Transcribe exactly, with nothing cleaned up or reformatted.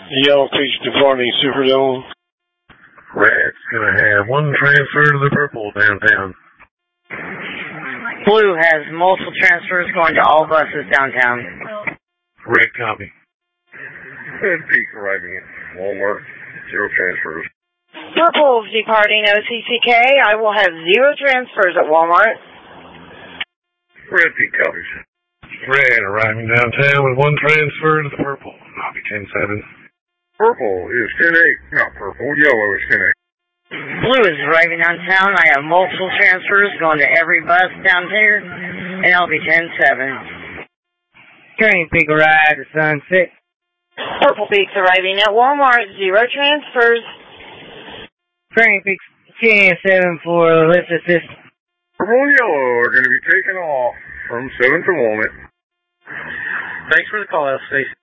Yellow Peach departing Superdome. Red's gonna have one transfer to the purple downtown. Blue has multiple transfers going to all buses downtown. Red copy. Red Peak arriving at Walmart. Zero transfers. Purple departing O C C K. I will have zero transfers at Walmart. Red Peak copies. Red arriving downtown with one transfer to the purple. Copy ten seven. Purple is ten eight. Not purple. Yellow is ten eight. Blue is arriving downtown. I have multiple transfers going to every bus down here, and I'll be ten seven. Green Peak arrived at Sunset. Purple Peak's arriving at Walmart. Zero transfers. Green Peak ten seven for lift assist. Purple and yellow are going to be taken off from seven to Walnut. Thanks for the call, Station.